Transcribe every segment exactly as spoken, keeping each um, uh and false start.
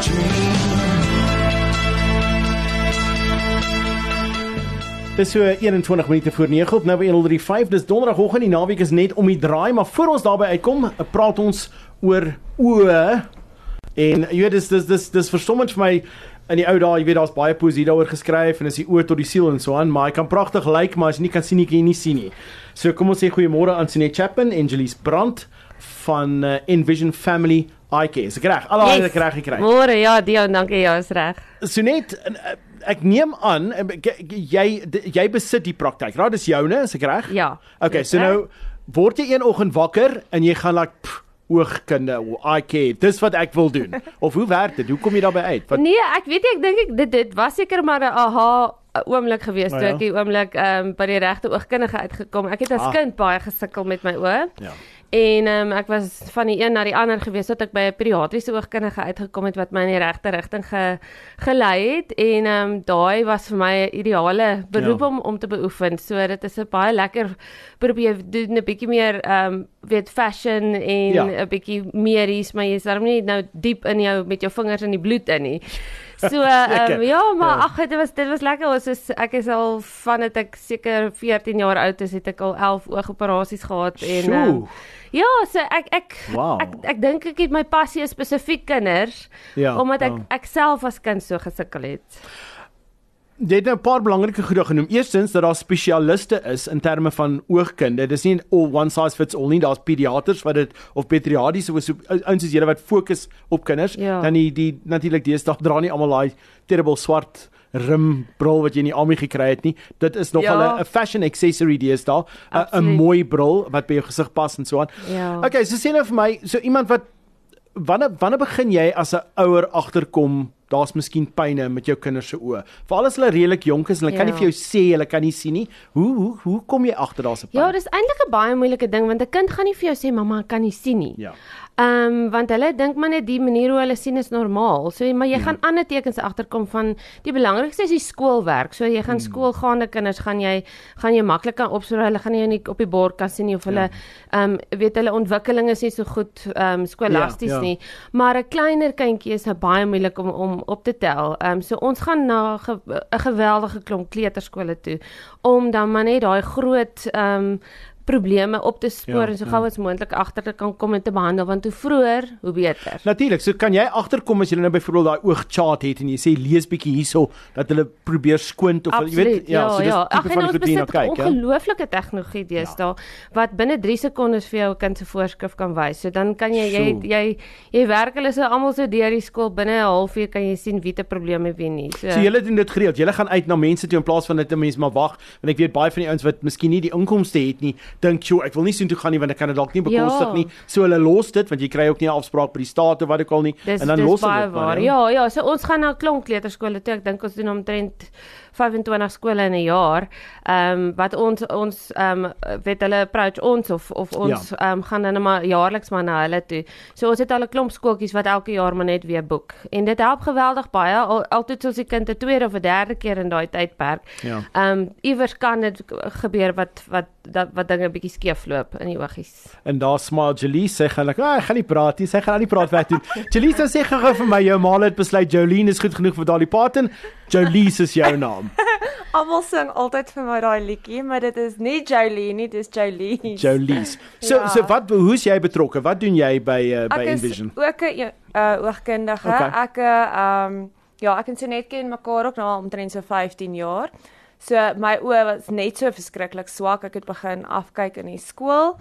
Dis so eenentwintig minute voor nege op nou by honderd vyf. Dis donderdagoggend, die naweek is net om die draai, maar voor ons daarby uitkom, praat ons oor oë. En jy weet, dis dis dis dis verstommend vir my in die ou dae, jy weet daar's baie poesie daaroor geskryf en is die oë tot die siel en so aan, maar hy kan pragtig lyk, like, maar as jy nie kan sien nie, kan jy nie sien nie. So kom ons sê goeiemôre aan Sunette Chapman en Jelies Brandt van uh, Envision Family Eye Care. Is ek reg? Allemaal yes. Ek reg gekry. Môre, ja, Dion, dankie, ja, is reg. Sunette, ek neem aan, jy, jy besit die praktyk, right? Dis joune, is ek reg? Ja. Okay, so nou, word jy een oggend wakker, en jy gaan like, pff, oogkunde, eye care, dis wat ek wil doen. Of hoe werk dit? Hoe kom jy daarby uit? Wat... Nee, ek weet nie, ek dink ek, dit, dit was seker maar 'n aha oomblik gewees, toe ek die oomblik um, by die regte oogkundige uitgekom. Ek het as ah. kind baie gesukkel met my oë. Ja. En um, ek was van die een na die ander gewees, tot ek by 'n pediatriese oogkundige uitgekom het, wat my in die regte rigting ge, gelei het, en um, daai was vir my 'n ideale beroep ja. om, om te beoefen, so dit is 'n baie lekker beroep, jy doen 'n bietjie meer, um, weet, fashion, en 'n ja. bietjie medies, maar jy is daarom nie nou diep in jou, met jou vingers in die bloed in nie. So, um, ja, maar ag, dit was, dit was lekker, ons is, ek is al, van het ek seker veertien jaar oud is, het ek al elf oogoperasies gehad, en, um, ja, so ek, ek, wow. ek, ek, ek dink ek het my passie is spesifiek kinders, ja, omdat ek, ja. ek self as kind so gesukkel het. Jy het nou 'n paar belangrike goed genoem. Eerstens dat daar spesialiste is in terme van oogkunde. Dis nie all one size fits all nie. Daar's pediaters wat dit of pediatriese ouens soos julle wat fokus op kinders. Ja. Dan die die natuurlik deesdae dra nie almal daai terrible swart rimbril wat jy in die army gekry het nie. Dit is nogal 'n ja. fashion accessory deesdae, 'n mooi bril wat by jou gesig pas en so aan. Ja. Okay, so sê nou vir my, so iemand wat wanneer wanneer begin jy as 'n ouer agterkom daar's miskien pyne met jou kinders se oë. Veral as hulle redelik jonk is, hulle ja. kan nie vir jou sê hulle kan nie sien nie. Hoe hoe hoe kom jy agter daar's 'n pyn? Ja, dis eintlik 'n baie moeilike ding, want 'n kind gaan nie vir jou sê mamma, ek kan nie sien nie. Ja. Ehm um, want hulle dink maar net die manier hoe hulle sien is normaal. So maar jy hmm. gaan ander tekens agterkom van die belangrikste is die skoolwerk. So jy gaan hmm. skoolgaande kinders gaan jy gaan jy maklik kan opspoor. Hulle gaan nie op die bord kan sien nie of hulle ehm ja. um, weet hulle ontwikkeling is nie so goed ehm um, skolasties ja, ja. nie. Maar 'n kleiner kindjie is nou baie moeilik om om op te tel. Ehm um, so ons gaan na 'n ge, geweldige klomp kleuterskole toe om dan maar net daai groot ehm um, probleme op te spoor ja, en so gou ja. as moontlik agter te kan kom en te behandel, want hoe vroeër, hoe beter. Natuurlik, so kan jy agterkom as jy nou byvoorbeeld daai oogchart het en jy sê lees bietjie hierso dat hulle probeer skoont of Absoluut, jy weet ja, ja, so dis ja. tipe Ach, van ons besit kyk, ongelooflike tegnologie deesdae ja. wat binne drie sekondes vir jou 'n kind se voorskrif kan wys. So dan kan jy jy jy, jy werk hulle so almal so deur die skool binne 'n halfuur kan jy sien wie te probleme wie nie. So, so julle doen dit gereeld. Julle gaan uit na mense toe in plaas van net 'n mens maar wag, want ek weet baie van die ouens wat miskien nie die inkomste het nie, dink jy ek wil nie sien toe gaan nie want ek kan dit dalk nie bekostig ja. nie. So hulle los dit want jy kry ook nie 'n afspraak by die staat of wat ook al nie dis, en dan los dit dit maar. Ja, ja, so ons gaan na klomp kleuterskole toe. Ek dink ons doen omtrent vyfentwintig skole in 'n jaar. Ehm um, wat ons ons ehm um, weet hulle approach ons of of ons ehm ja. um, gaan dan maar jaarliks maar na hulle toe. So ons het al 'n klomp skooltjies wat elke jaar maar net weer boek. En dit help geweldig baie. Al, altyd as die kind 'n tweede of 'n derde keer in daai tydperk. Ehm ja. um, iewers kan dit gebeur wat wat dat wat dinge bietjie skeef loop in die oogies. En daar smile Jelies sê gelukkig, ah, ek gaan nie praat nie, sy gaan nie praat weg doen. Jelies sê gou vir my, jou ma het besluit Jolene is goed genoeg vir Dolly Parton. Jolies is jou naam. Almal sing altyd vir my daai liedjie, maar dit is nie Jolene nie, dis Jolies. Jolies. So ja. so wat hoe's jy betrokke? Wat doen jy by uh, by Envision? Ek is ook 'n uh, oogkundige. Okay. Ek ehm um, ja, ek en Sunette ken mekaar ook nou omtrent so vyftien jaar. So my oë was net so verskriklik swak. Ek het begin afkyk in die skool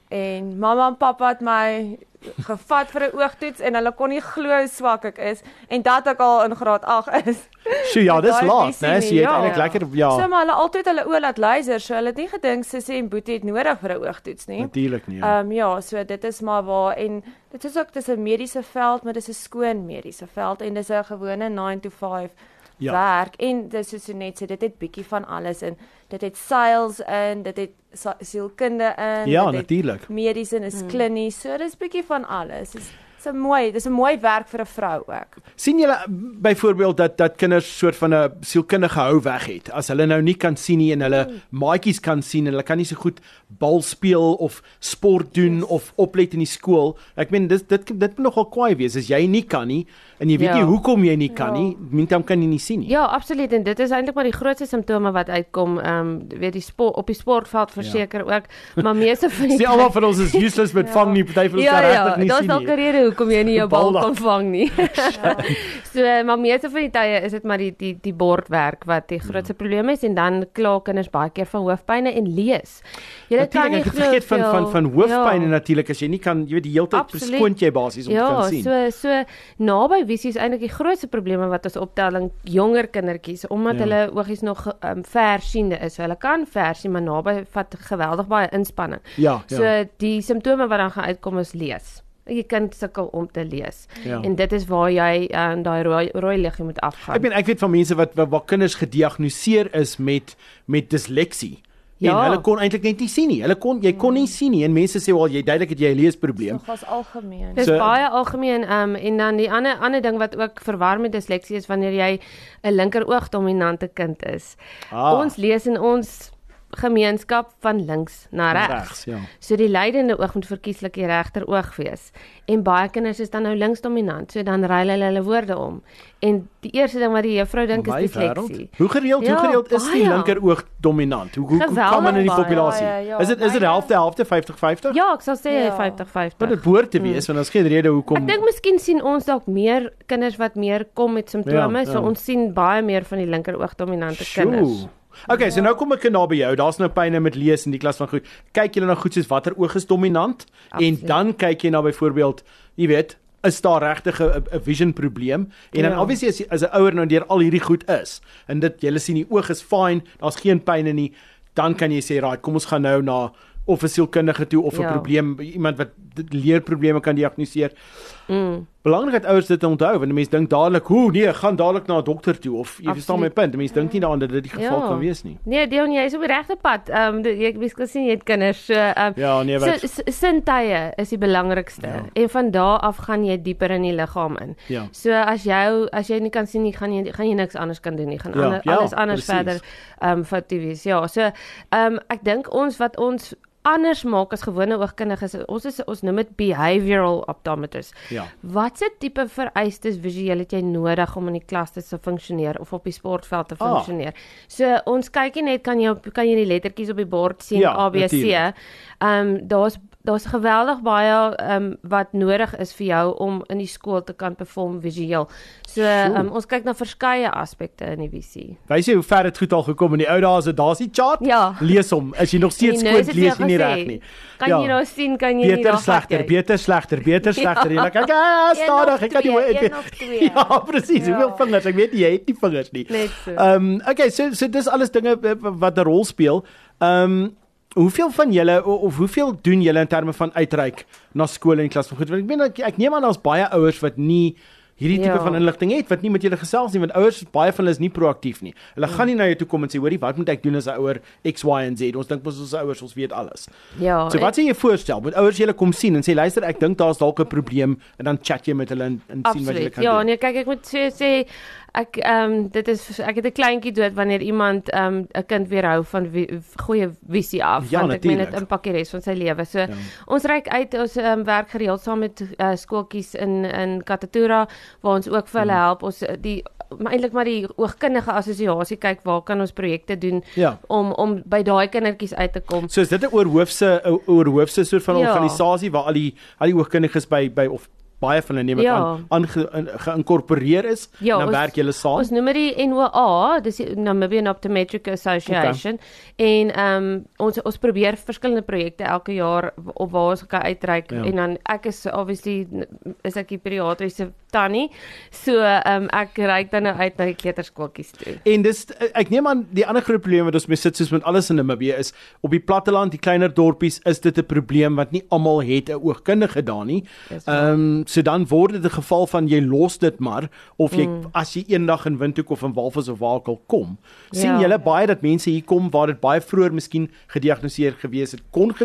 en mamma en pappa het my gevat vir 'n oogtoets en hulle kon nie glo hoe swak ek is en dat ek al in graad agt is. So ja, dis laat, né? So jy het eintlik lekker ja. So maar hulle altyd hulle oë laat laser, so hulle het nie gedink sussie en boetie het nodig vir 'n oogtoets nie. Natuurlik nie. Ehm ja. Um, ja, so dit is maar waar en dit is ook dis 'n mediese veld, maar dis 'n skoon mediese veld en dis 'n gewone nine to five ja. werk en dis soos net sê dit het bietjie van alles in. Dit het sales in, dit het sielkunde in, ja, natuurlik. Medisyn is hmm. klinies, so dis bietjie van alles. Dis Dis 'n mooi, dis 'n mooi werk vir 'n vrou ook. Sien julle byvoorbeeld dat dat kinders soort van 'n sielkundige hou weg het as hulle nou nie kan sien nie en hulle mm. maatjies kan sien en hulle kan nie so goed bal speel of sport doen yes. of oplet in die skool. Ek meen dit dit dit moet nogal kwaai wees as jy nie kan nie en jy weet ja. nie hoekom jy nie kan ja. nie, mintam kan jy nie sien nie. Ja, absoluut en dit is eintlik maar die grootste simptome wat uitkom, ehm um, weet die sport op die sportveld verseker ja. ook, maar meeste van die Sien almal van ons is useless met ja. vang nie, party van ons ja, kan regtig ja, nie sien nie. Ja, daar's dalk 'n rede hoekom jy nie jou bal kan vang nie. ja. So maar meeste van die tye is dit maar die die die bordwerk wat die grootste hmm. probleem is en dan kla kinders baie keer van hoofpyne en lees. Jy kan nie vergeet van van van hoofpyne ja. natuurlik as jy nie kan, jy weet die hele tyd skoon jy basies om ja, te kan sien. Ja, so so naby visie is eintlik die grootste probleme wat ons optelling jonger kindertjies omdat ja. hulle oogies nog um, versiende is. So hulle kan versien, maar naby vat geweldig baie inspanning. Ja, ja. So die simptome wat dan gaan uitkom is lees. Jy kan sukkel om te lees. Ja. En dit is waar jy aan uh, daai rooi, rooi liggie moet afgaan. Ek meen ek weet van mense wat waar kinders gediagnoseer is met met disleksie. Ja. En hulle kon eintlik net nie sien nie. Hulle kon jy kon nie sien nie en mense sê wel jy duidelik het jy 'n leesprobleem. Dit is algemeen. Dis so, baie algemeen um, en dan die ander ander ding wat ook verwar met disleksie is wanneer jy 'n linkeroog dominante kind is. Ah. Ons lees in ons gemeenskap van links na regs. regs ja. So die leidende oog moet verkieslik die regter oog wees. En baie kinders is dan nou links dominant, so dan ruil hulle hulle woorde om. En die eerste ding wat die juffrou dink is disleksie. Hoe gereeld, ja, hoe gereeld is baie. Die linker oog dominant? Hoe hoe, hoe kan men in die populasie? Ja, ja, is dit is dit helfte helfte vyftig vyftig? Ja, ek sal sê vyftig vyftig. Maar dit behoort te wees mm. want ons geen rede hoekom. Ek dink miskien sien ons dalk meer kinders wat meer kom met simptome, ja, so ja. ons sien baie meer van die linker oog dominante Sjoe. kinders. Okay, so nou kom ek na by jou. Daar's nou pyne met lees in die klas van goed. Kyk julle na goed soos watter oog is dominant Absoluut. En dan kyk jy na byvoorbeeld, jy weet, is daar regtig 'n vision probleem? En dan ja. obviously as, as 'n ouer nou deur al hierdie goed is en dit julle sien die oog is fine, daar's geen pyne nie, dan kan jy sê, "Right, kom ons gaan nou na of 'n sielkundige toe of 'n ja. probleem, iemand wat leerprobleme kan diagnoseer." Mm. Belangrik dat ouers dit onthou, want mense dink dadelik, "Hoe, nee, gaan dadelik na 'n dokter toe." Of jy verstaan my punt, mense dink nie daaraan dat dit die geval ja. kan wees nie. Nee, Dion, jy is op die regte pad. Ehm um, jy het gesien jy het kinders. So ehm um, ja, nee, wat so, sintuie is die belangrikste. Ja. En van daar af gaan jy dieper in die liggaam in. Ja. So as jy as jy nie kan sien nie, gaan jy gaan jy niks anders kan doen nie. Gaan ja, ander, ja, alles anders precies. verder ehm um, fout wees. Ja, so ehm um, ek dink ons wat ons anders maak as gewone oogkundiges, ons is ons noem dit behavioral optometrists. Ja. Watse tipe vereistes visueel het jy nodig om in die klas te funksioneer of op die sportveld te funksioneer? Ah. So ons kyk net kan jy op, kan jy die lettertjies op die bord sien ja, A B C. Ehm um, daar's daar's geweldig baie um, wat nodig is vir jou om in die skool te kan perform visueel. So um, ons kyk na verskeie aspekte in die visie. Wys jy hoe ver dit goed al gekom in die ou dae, as dit daar's die chart, ja. lees hom. As jy nog steeds skoon lees jy nie reg nie. Kan ja. jy nou sien, kan jy beter, nie nog slegter, beter slegter, beter slegter. Jy kyk, ah, stadig, ek kan nie. Ja, presies. Ja. Hoeveel vingers? Ek weet nie, jy het nie vingers nie. Net so. Ehm um, okay, so so dis alles dinge wat 'n rol speel. Ehm um, Hoeveel van julle of hoeveel doen julle in terme van uitreik na skole en klas van goed? Want ek meen ek, ek neem aan daar's baie ouers wat nie hierdie tipe ja. van inligting het, wat nie met julle gesels nie, want ouers, baie van hulle is nie proaktief nie. Hulle hmm. gaan nie na jou toe kom en sê, hoorie, wat moet ek doen as 'n ouer X, Y en Z? Ons dink ons is ouers, ons weet alles. Ja. So wat sê jy voorstel? Moet ouers julle kom sien en sê, luister, ek dink daar's dalk 'n probleem en dan chat jy met hulle en, en sien wat julle kan ja, doen. Ja, nee, kyk, ek moet sê, sê ek ehm um, dit is ek het 'n kleintjie dood wanneer iemand ehm um, 'n kind weerhou van wie, goeie visie af, ja, want natuurlijk. ek meen dit impak die res van sy lewe. So ja. ons reik uit, ons um, werk gereeld saam met uh, skooltjies in in Katatura waar ons ook vir hulle help. Ons die maar eintlik maar die oogkundige assosiasie kyk waar kan ons projekte doen ja. om om by daai kindertjies uit te kom. So is dit 'n oorhoofse oorhoofse soort van ja. organisasie waar al die al die oogkundiges by by of baie van hulle neem ek ja. aan geïnkorporeer is, ja, dan ons, werk julle saam. Ons noem dit N O A, dis die Namibian Optometric Association, okay. en um, ons ons probeer verskillende projekte elke jaar op waar ons kan uitreik, ja. en dan ek is obviously is ek die pediatriese tannie, so um, ek reik dan nou uit na die kleuterskooltjies toe. En dis, ek neem aan, die ander groot probleem wat ons mee sit, soos met alles in Namibië, is op die platteland, die kleiner dorpies, is dit 'n probleem, want nie almal het 'n oogkundige daar nie. Ehm um, so dan word dit 'n geval van jy los dit maar, of jy, mm. as jy eendag in Windhoek of in Walvis of waar ook al kom, sien ja. julle baie dat mense hier kom waar dit baie vroeër miskien gediagnoseer gewees het, kon gewees het?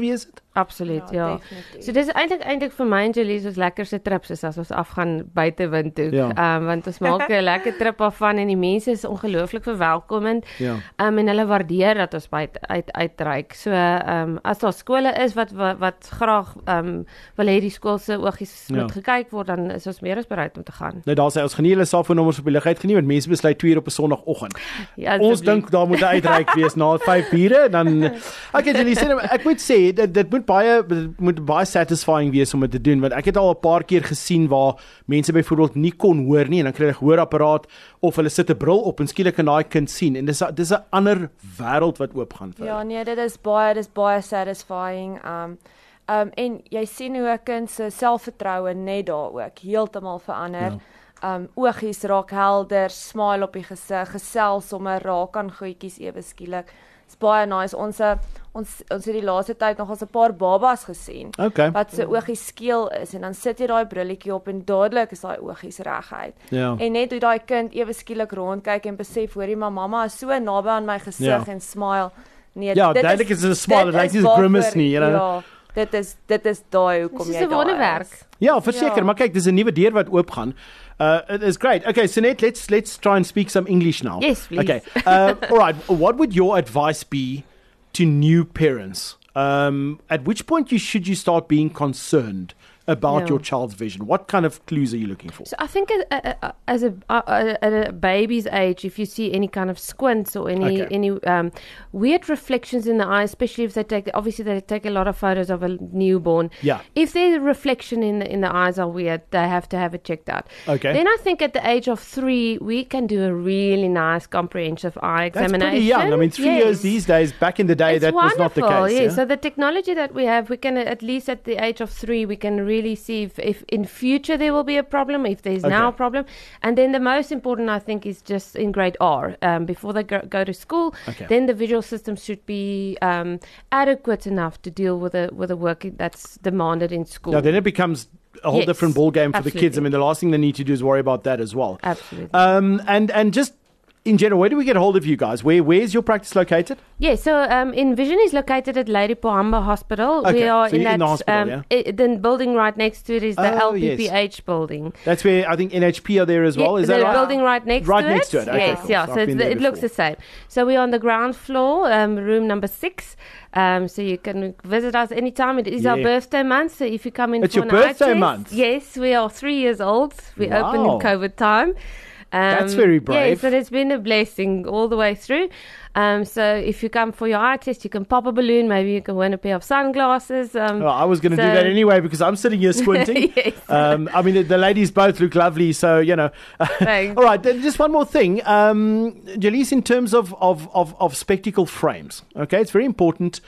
Absoluut, ja. ja. So dis eintlik eintlik vir my en Julie ons lekkerste trips is as ons afgaan buitewind toe. Ja. Um, want ons maak 'n lekker trip af van en die mense is ongelooflik verwelkomend. Ja. Um, en hulle waardeer dat ons buite uit uitreik. So um, as daar skole is wat wat, wat graag um, wil hê die skool se oogies ja. moet gekyk word, dan is ons meer as bereid om te gaan. Nou daar sê ons genie hulle selfoonnommers op die lug uitgeneem want mense besluit twee uur op 'n Sondagoggend. Ja, ons dink daar moet 'n uitreik wees na vyf ure dan okay, Julie, sê, ek moet sê dit dit moet baie moet baie satisfying wees om dit te doen want ek het al 'n paar keer gesien waar mense byvoorbeeld nie kon hoor nie en dan kry hulle 'n hoorapparaat of hulle sit 'n bril op en skielik kan daai kind sien en dis dis 'n ander wêreld wat oopgaan vir. Ja, nee, dit is baie dis baie satisfying. Um um en jy sien hoe 'n kind se selfvertroue net daar ook heeltemal verander. Ja. Um oogies raak helder, smile op die gesig, gesels sommer raak aan goedjies ewe skielik. Dit's baie nice. Ons ons ons het die laaste tyd nog as 'n paar babas gesien. Okay. Wat se oogies skeel is en dan sit jy daai brilletjie op en dadelik is daai oogies reguit. Ja. En net hoe daai kind ewe skielik rondkyk en besef hoorie maar mamma is so naby aan my gesig ja. en smile. Nee, ja, dit duidelik is 'n smile, dit lyk nie 'n grimace nie, you know. Ja. Dit is dit is daai hoekom jy daar is. Dis 'n wonderwerk. Ja, verseker, ja. maar kyk, dis 'n nuwe deur wat oopgaan. Uh, it is great. Okay, Sunette, let's let's try and speak some English now. Yes, please. Okay. Uh, all right. What would your advice be to new parents? Um, at which point you should you start being concerned about yeah. your child's vision? What kind of clues are you looking for? So I think as a, as a, at a baby's age, if you see any kind of squints or any okay. any um, weird reflections in the eye, especially if they take obviously they take a lot of photos of a newborn. Yeah. If there's a reflection in the in the eyes are weird, they have to have it checked out. Okay. Then I think at the age of three, we can do a really nice comprehensive eye examination. That's pretty young. I mean, three yes. years these days. Back in the day, it's that wonderful, was not the case. Yeah. yeah. So the technology that we have, we can at least at the age of three, we can really see if, if in future there will be a problem, if there's okay. now a problem. And then the most important, I think, is just in grade R, um, before they go, go to school, okay. then the visual system should be um, adequate enough to deal with the, with the work that's demanded in school. Now, then it becomes a whole yes, different ball game for absolutely. the kids. I mean, the last thing they need to do is worry about that as well. Absolutely. Um, and, and just in general, where do we get hold of you guys? Where Where is your practice located? Yeah, so um, Envision is located at Lady Pohamba Hospital. Okay, we are so in you're that in the hospital, um, yeah? I, the building right next to it is the Oh, L P P H yes. building. That's where I think N H P are there as well. Yeah, Is that the right? building right next right to it. next to it. Okay, yes, cool. yeah. So So, I've it's been the, there it looks the before. same. So we're on the ground floor, um, room number six. Um, so you can visit us anytime. It is Yeah. our birthday month. So if you come in It's for your an eye birthday test- month? Yes, we are three years old. We Wow. opened in COVID time. Um, That's very brave. Yes, and it's been a blessing all the way through. Um, so if you come for your eye test, you can pop a balloon. Maybe you can win a pair of sunglasses. Um, Well, I was going to so do that anyway because I'm sitting here squinting. yes. um, I mean, the, the ladies both look lovely, so, you know. Thanks. All right, then just one more thing. Um, Jaleese, in terms of, of, of, of spectacle frames, okay, it's very important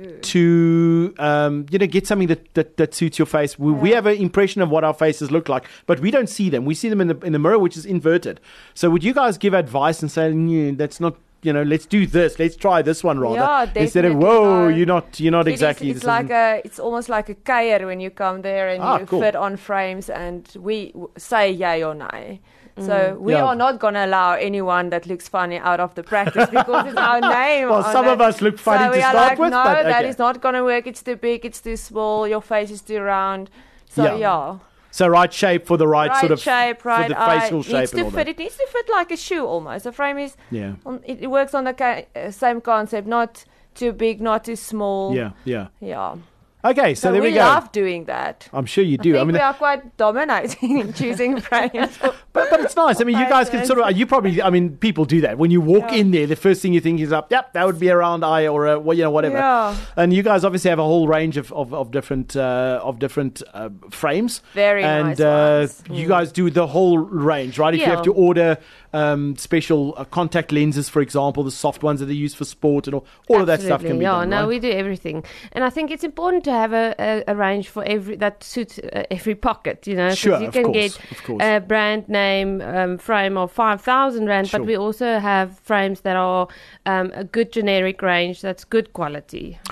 to, um, you know, get something that, that, that suits your face. We, yeah. we have an impression of what our faces look like, but we don't see them. We see them in the, in the mirror, which is inverted. So would you guys give advice and say, mm, that's not, you know, let's do this. Let's try this one rather. Yeah, definitely. Instead of, whoa, not. you're not, you're not It exactly. Is, it's like a, it's almost like a keier when you come there and ah, you cool. fit on frames and we w- say yay or nay. So Mm. we Yeah. are not going to allow anyone that looks funny out of the practice because it's our name. Well, on some it. of us look funny so to we are start like, with, no, but that okay. is not going to work. It's too big. It's too small. Your face is too round. So Yeah. yeah. So right shape for the right, Right sort of shape, right for the eye. facial shape Needs and to all fit. that. It needs to fit like a shoe almost. The frame is. Yeah. On, it, it works on the ca- uh, same concept. Not too big, not too small. Yeah, yeah. Yeah. Okay, so, So there we we go. love doing that. I'm sure you do. I, think I mean, we are quite dominating in choosing frames. but but it's nice. I mean, you guys can sort of. You probably. I mean, people do that when you walk Yeah. in there. The first thing you think is up. Yep, that would be a round eye or a well, you know, whatever. Yeah. And you guys obviously have a whole range of of, of different uh, of different uh, frames. Very and, nice uh, ones. you Mm. guys do the whole range, right? If you Yeah. have to order um, special uh, contact lenses, for example, the soft ones that they use for sport and all, all of that stuff can be yeah, done. no, right? we do everything, and I think it's important to have a, a, a range for every that suits uh, every pocket. You know, 'cause Sure, you of can course, get of course. a brand name um, frame of five thousand rand, Sure. but we also have frames that are um, a good generic range that's good quality.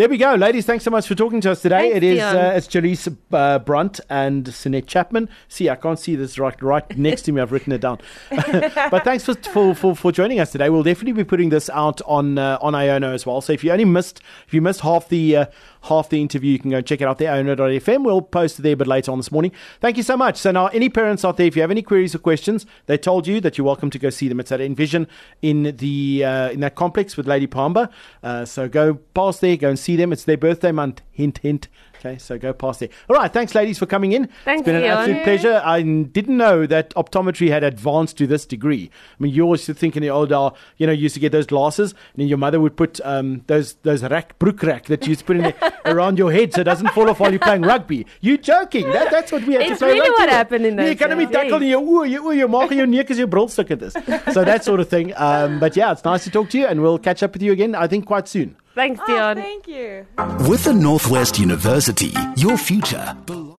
There we go. Ladies, thanks so much for talking to us today. Thanks, it is Dion. uh, it's Jaleesa uh, Brunt and Sinette Chapman. See, I can't see this right right next to me. I've written it down. But thanks for, for for for joining us today. We'll definitely be putting this out on uh, on Iono as well. So if you only missed if you missed half the uh, half the interview, you can go and check it out there, iono dot f m. We'll post it there a bit later on this morning. Thank you so much. So now, any parents out there, if you have any queries or questions, they told you that you're welcome to go see them. It's at Envision in the uh, in that complex with Lady Palmer. Uh, so go past there, go and see them. It's their birthday month. Hint, hint. Okay, so go past there. All right, thanks, ladies, for coming in. Thanks, it's been an Dion. absolute pleasure. I didn't know that optometry had advanced to this degree. I mean, you always think in the old, uh, you know, you used to get those glasses, and then your mother would put um, those those rack, brook rack that you used to put in there around your head so it doesn't fall off while you're playing rugby. You joking? That, that's what we had It's to play really what with. happened in those Jy kan hom nie days. tackle in jou oë, jou oë, jou maag en jou neus as jou brilstuk het is. So that sort of thing. Um, but yeah, it's nice to talk to you, and we'll catch up with you again, I think, quite soon. Thanks, Oh, Dion. thank you. With the Northwest University, your future belongs.